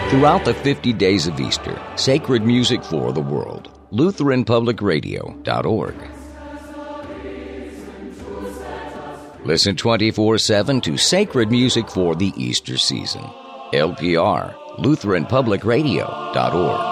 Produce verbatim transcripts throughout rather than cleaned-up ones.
Throughout the fifty days of Easter, sacred music for the world. Lutheran Public Radio dot org. Listen twenty-four seven to sacred music for the Easter season. L P R, Lutheran Public Radio dot org.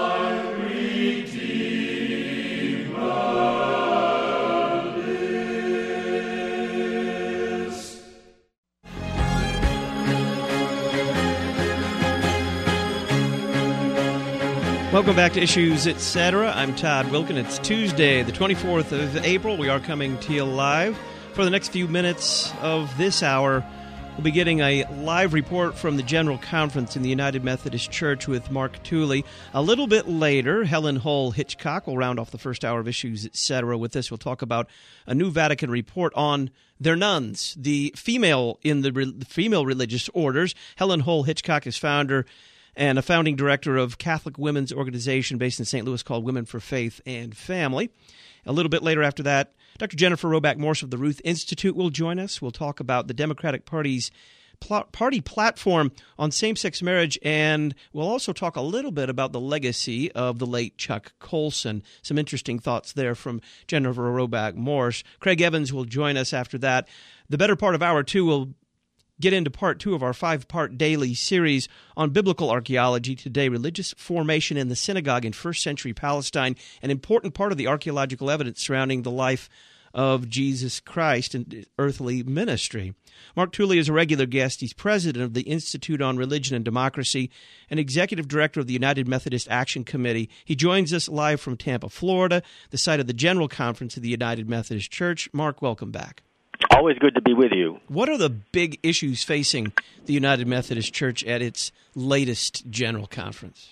Welcome back to Issues, et cetera. I'm Todd Wilkin. It's Tuesday, the twenty-fourth of April. We are coming to you live. For the next few minutes of this hour, we'll be getting a live report from the General Conference in the United Methodist Church with Mark Tooley. A little bit later, Helen Hull Hitchcock will round off the first hour of Issues, et cetera. With this, we'll talk about a new Vatican report on their nuns, the female in the, re- the female religious orders. Helen Hull Hitchcock is founder and a founding director of Catholic women's organization based in Saint Louis called Women for Faith and Family. A little bit later after that, Doctor Jennifer Roback Morse of the Ruth Institute will join us. We'll talk about the Democratic Party's pl- party platform on same-sex marriage, and we'll also talk a little bit about the legacy of the late Chuck Colson. Some interesting thoughts there from Jennifer Roback Morse. Craig Evans will join us after that. The better part of hour two will get into part two of our five-part daily series on biblical archaeology. Today, religious formation in the synagogue in first century Palestine, an important part of the archaeological evidence surrounding the life of Jesus Christ and earthly ministry. Mark Tooley is a regular guest. He's president of the Institute on Religion and Democracy and executive director of the United Methodist Action Committee. He joins us live from Tampa, Florida, the site of the General Conference of the United Methodist Church. Mark, welcome back. Always good to be with you. What are the big issues facing the United Methodist Church at its latest General Conference?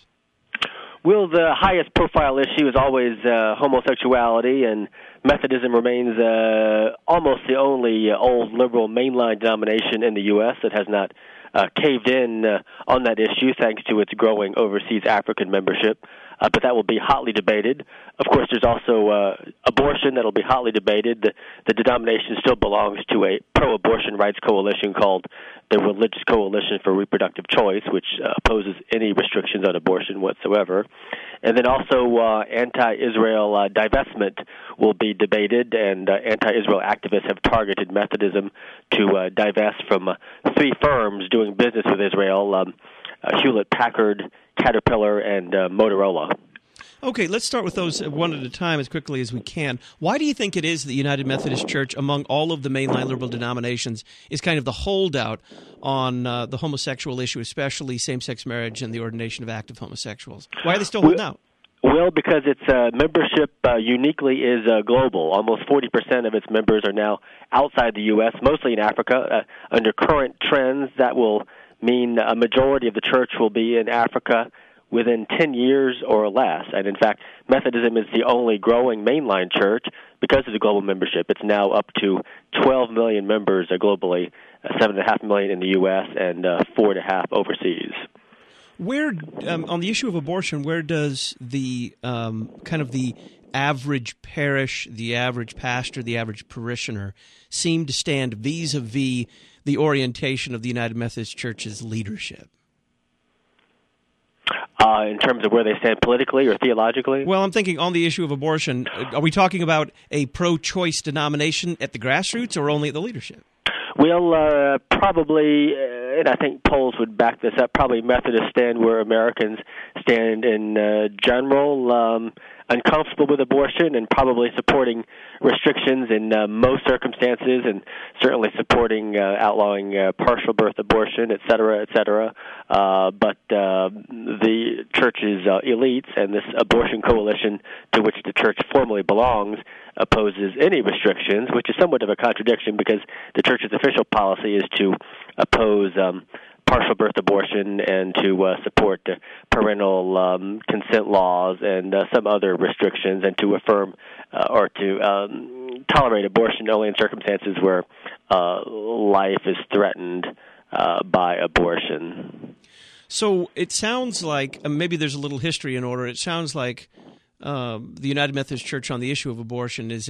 Well, the highest profile issue is always uh, homosexuality, and Methodism remains uh, almost the only uh, old liberal mainline denomination in the U S that has not uh, caved in uh, on that issue thanks to its growing overseas African membership. Uh, but that will be hotly debated. Of course, there's also uh, abortion that will be hotly debated. The, the denomination still belongs to a pro-abortion rights coalition called the Religious Coalition for Reproductive Choice, which uh, opposes any restrictions on abortion whatsoever. And then also uh, anti-Israel uh, divestment will be debated, and uh, anti-Israel activists have targeted Methodism to uh, divest from uh, three firms doing business with Israel, um, uh, Hewlett-Packard, Caterpillar, and uh, Motorola. Okay, let's start with those one at a time as quickly as we can. Why do you think it is that the United Methodist Church, among all of the mainline liberal denominations, is kind of the holdout on uh, the homosexual issue, especially same-sex marriage and the ordination of active homosexuals? Why are they still holding out? Well, because its uh, membership uh, uniquely is uh, global. Almost forty percent of its members are now outside the U S, mostly in Africa. Uh, under current trends, that will mean a majority of the church will be in Africa within ten years or less. And in fact, Methodism is the only growing mainline church because of the global membership. It's now up to twelve million members globally, uh, seven point five million in the U S and uh, four point five overseas. Where, um, on the issue of abortion, where does the um, kind of the average parish, the average pastor, the average parishioner seem to stand vis-a-vis the orientation of the United Methodist Church's leadership? Uh, in terms of where they stand politically or theologically? Well, I'm thinking on the issue of abortion, are we talking about a pro-choice denomination at the grassroots or only at the leadership? Well, uh, probably, uh, and I think polls would back this up, probably Methodists stand where Americans stand in uh, general, um, uncomfortable with abortion and probably supporting restrictions in uh, most circumstances and certainly supporting uh, outlawing uh, partial birth abortion, et cetera, et cetera. Uh, but uh, the church's uh, elites and this abortion coalition to which the church formally belongs opposes any restrictions, which is somewhat of a contradiction because the church's official policy is to oppose um, partial birth abortion and to uh, support uh, parental um, consent laws and uh, some other restrictions, and to affirm uh, or to um, tolerate abortion only in circumstances where uh, life is threatened uh, by abortion. So it sounds like, uh, maybe there's a little history in order, it sounds like um, the United Methodist Church on the issue of abortion is at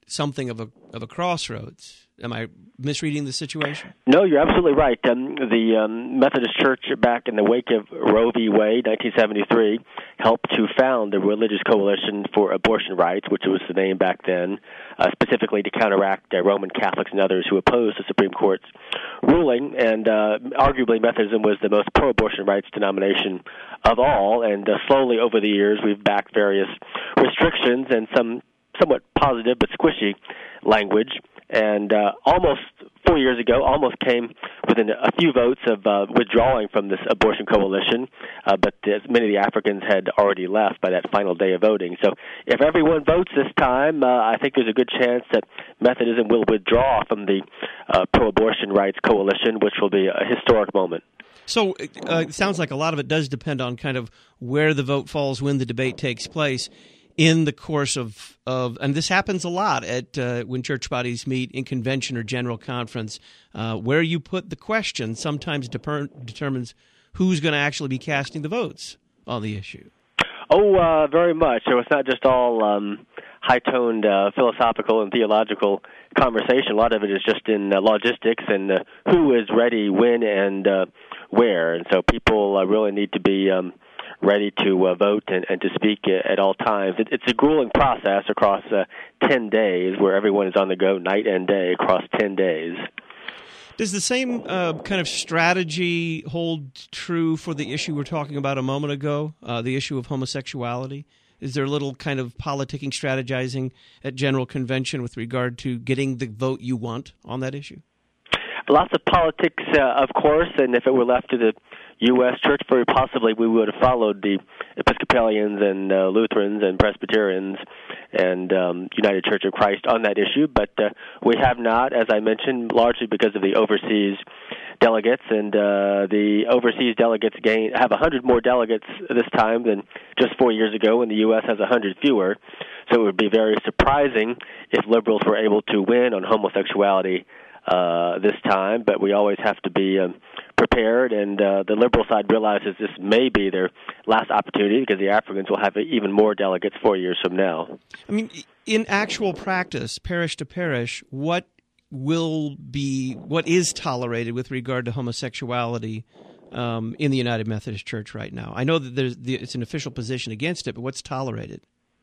something of a of a crossroads. Am I misreading the situation? No, you're absolutely right. Um, the um, Methodist Church, back in the wake of Roe v. Wade, nineteen seventy-three, helped to found the Religious Coalition for Abortion Rights, which was the name back then, uh, specifically to counteract uh, Roman Catholics and others who opposed the Supreme Court's ruling. And uh, arguably, Methodism was the most pro-abortion rights denomination of all. And uh, slowly over the years, we've backed various restrictions and some somewhat positive but squishy language. And uh, almost four years ago, almost came within a few votes of uh, withdrawing from this abortion coalition, uh, but uh, many of the Africans had already left by that final day of voting. So if everyone votes this time, uh, I think there's a good chance that Methodism will withdraw from the uh, pro-abortion rights coalition, which will be a historic moment. So uh, it sounds like a lot of it does depend on kind of where the vote falls when the debate takes place. In the course of, of, and this happens a lot at uh, when church bodies meet in convention or general conference, uh, where you put the question sometimes deper- determines who's going to actually be casting the votes on the issue. Oh, uh, very much. So it's not just all um, high-toned uh, philosophical and theological conversation. A lot of it is just in uh, logistics and uh, who is ready, when, and uh, where. And so people uh, really need to be Um, ready to uh, vote and, and to speak at all times. It, it's a grueling process across uh, ten days where everyone is on the go night and day across ten days. Does the same uh, kind of strategy hold true for the issue we were talking about a moment ago, uh, the issue of homosexuality? Is there a little kind of politicking, strategizing at General Convention with regard to getting the vote you want on that issue? Lots of politics, uh, of course, and if it were left to the U S Church, very possibly we would have followed the Episcopalians and uh, Lutherans and Presbyterians and um, United Church of Christ on that issue, but uh, we have not, as I mentioned, largely because of the overseas delegates, and uh, the overseas delegates gain have one hundred more delegates this time than just four years ago, when the U S has one hundred fewer. So it would be very surprising if liberals were able to win on homosexuality Uh, this time, but we always have to be um, prepared, and uh, the liberal side realizes this may be their last opportunity because the Africans will have even more delegates four years from now. I mean, in actual practice, parish to parish, what will be, what is tolerated with regard to homosexuality um, in the United Methodist Church right now? I know that there's the, it's an official position against it, but what's tolerated?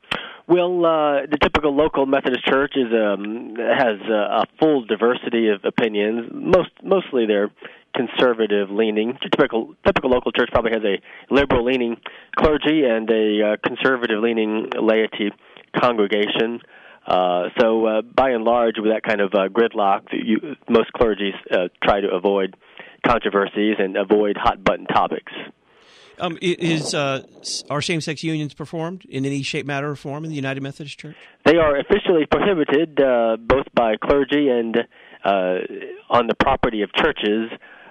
Well, uh, the typical local Methodist church is um, has uh, a full diversity of opinions. Most mostly they're conservative leaning. Typical typical local church probably has a liberal leaning clergy and a uh, conservative leaning laity congregation. Uh, so uh, by and large, with that kind of uh, gridlock, you, most clergies uh, try to avoid controversies and avoid hot button topics. Um, is uh, are same-sex unions performed in any shape, matter, or form in the United Methodist Church? They are officially prohibited, uh, both by clergy and uh, on the property of churches.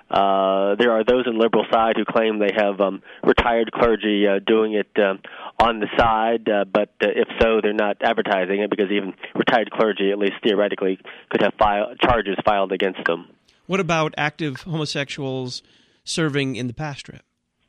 Uh, there are those on the liberal side who claim they have um, retired clergy uh, doing it um, on the side, uh, but uh, if so, they're not advertising it because even retired clergy, at least theoretically, could have file- charges filed against them. What about active homosexuals serving in the pastorate?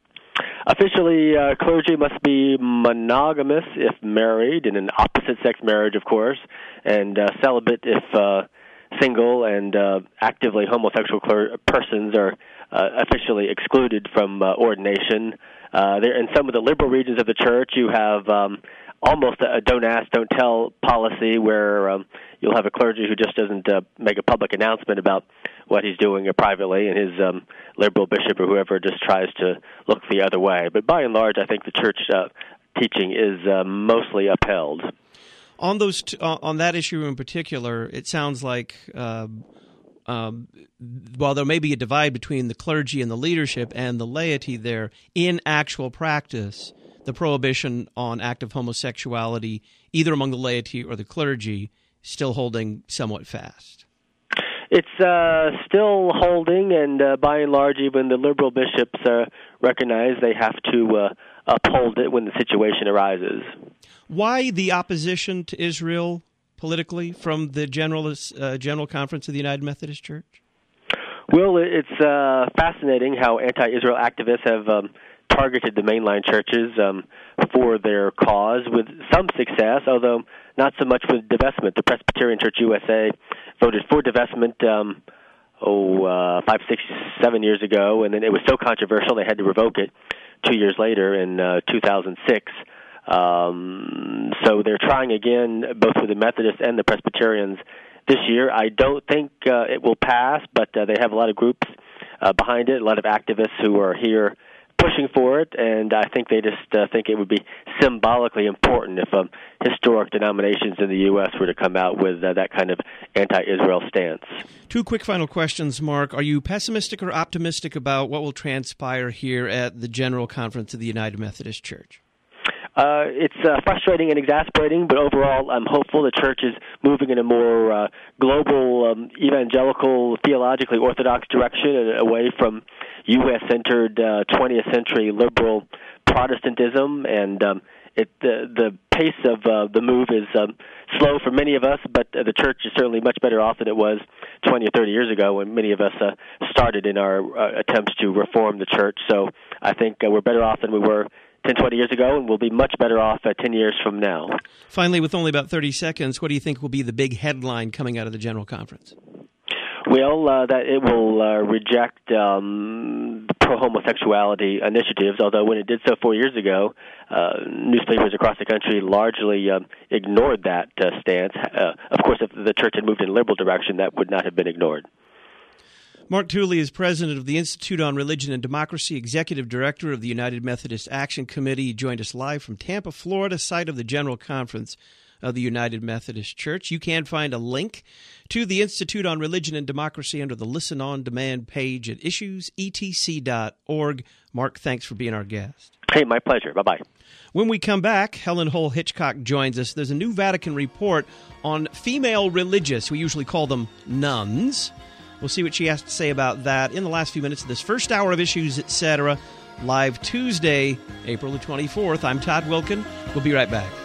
Officially, uh, clergy must be monogamous if married, in an opposite-sex marriage, of course, and uh, celibate if uh, single, and uh, actively homosexual cler- persons are uh, officially excluded from uh, ordination. Uh, there, in some of the liberal regions of the church, you have um, almost a don't ask, don't tell policy where um, you'll have a clergy who just doesn't uh, make a public announcement about what he's doing uh, privately, and his um, liberal bishop or whoever just tries to look the other way. But by and large, I think the church uh, teaching is uh, mostly upheld. On those, t- uh, on that issue in particular, it sounds like uh, um, while there may be a divide between the clergy and the leadership and the laity there, in actual practice, the prohibition on active homosexuality, either among the laity or the clergy, still holding somewhat fast. It's uh, still holding, and uh, by and large, even the liberal bishops uh, recognize they have to uh, uphold it when the situation arises. Why the opposition to Israel politically from the General uh, General Conference of the United Methodist Church? Well, it's uh, fascinating how anti-Israel activists have um, targeted the mainline churches um, for their cause with some success, although not so much with divestment. The Presbyterian Church U S A voted for divestment um, oh, uh, five, six, seven years ago, and then it was so controversial they had to revoke it two years later in uh, two thousand six. Um, so they're trying again, both with the Methodists and the Presbyterians this year. I don't think uh, it will pass, but uh, they have a lot of groups uh, behind it, a lot of activists who are here pushing for it, and I think they just uh, think it would be symbolically important if um, historic denominations in the U S were to come out with uh, that kind of anti-Israel stance. Two quick final questions, Mark. Are you pessimistic or optimistic about what will transpire here at the General Conference of the United Methodist Church? Uh, it's uh, frustrating and exasperating, but overall I'm hopeful the church is moving in a more uh, global, um, evangelical, theologically orthodox direction and away from U S-centered uh, twentieth century liberal Protestantism. And um, it, the, the pace of uh, the move is um, slow for many of us, but uh, the church is certainly much better off than it was twenty or thirty years ago when many of us uh, started in our uh, attempts to reform the church. So I think uh, we're better off than we were ten, twenty years ago, and we'll be much better off uh, ten years from now. Finally, with only about thirty seconds, what do you think will be the big headline coming out of the General Conference? Well, uh, that it will uh, reject um, pro-homosexuality initiatives, although when it did so four years ago, uh, newspapers across the country largely uh, ignored that uh, stance. Uh, of course, if the church had moved in a liberal direction, that would not have been ignored. Mark Tooley is president of the Institute on Religion and Democracy, executive director of the United Methodist Action Committee. He joined us live from Tampa, Florida, site of the General Conference of the United Methodist Church. You can find a link to the Institute on Religion and Democracy under the Listen On Demand page at issues e t c dot org. Mark, thanks for being our guest. Hey, my pleasure. Bye-bye. When we come back, Helen Hull Hitchcock joins us. There's a new Vatican report on female religious. We usually call them nuns. We'll see what she has to say about that in the last few minutes of this first hour of Issues, et cetera. Live Tuesday, April the twenty-fourth. I'm Todd Wilkin. We'll be right back.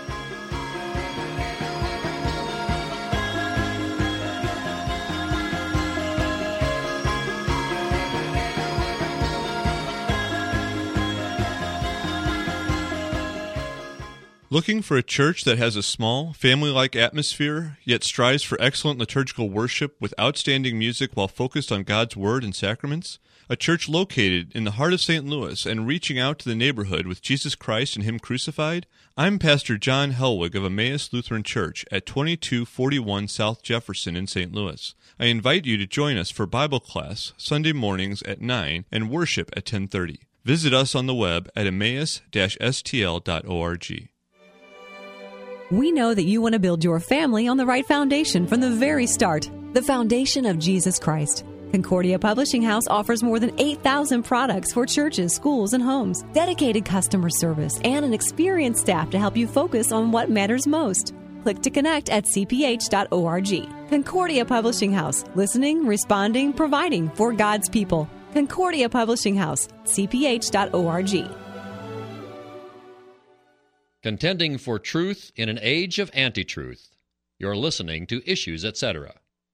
Looking for a church that has a small, family-like atmosphere, yet strives for excellent liturgical worship with outstanding music while focused on God's Word and sacraments? A church located in the heart of Saint Louis and reaching out to the neighborhood with Jesus Christ and Him crucified? I'm Pastor John Helwig of Emmaus Lutheran Church at twenty-two forty-one South Jefferson in Saint Louis. I invite you to join us for Bible class Sunday mornings at nine and worship at ten thirty. Visit us on the web at emmaus dash s t l dot org. We know that you want to build your family on the right foundation from the very start, the foundation of Jesus Christ. Concordia Publishing House offers more than eight thousand products for churches, schools, and homes, dedicated customer service, and an experienced staff to help you focus on what matters most. Click to connect at c p h dot org. Concordia Publishing House, listening, responding, providing for God's people. Concordia Publishing House, c p h dot org. Contending for truth in an age of anti-truth. You're listening to Issues, et cetera.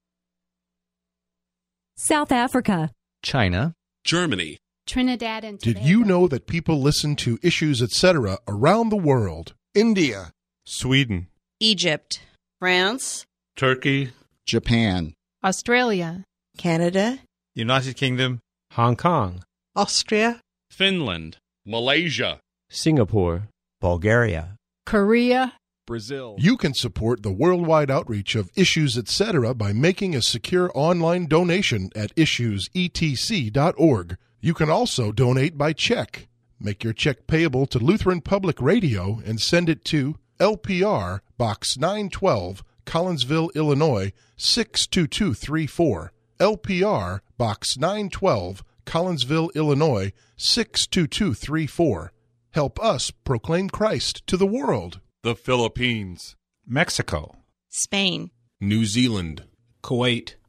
South Africa, China, Germany, Trinidad and Tobago. Did you know that people listen to Issues, et cetera around the world? India, Sweden, Egypt, France, Turkey, Japan, Australia, Canada, United Kingdom, Hong Kong, Austria, Finland, Malaysia, Singapore, Bulgaria, Korea, Brazil. You can support the worldwide outreach of Issues, et cetera by making a secure online donation at issues e t c dot org. You can also donate by check. Make your check payable to Lutheran Public Radio and send it to L P R Box nine twelve, Collinsville, Illinois six two two three four. L P R Box nine twelve, Collinsville, Illinois six two two three four. Help us proclaim Christ to the world. the Philippines, Mexico, Spain, New Zealand, Kuwait,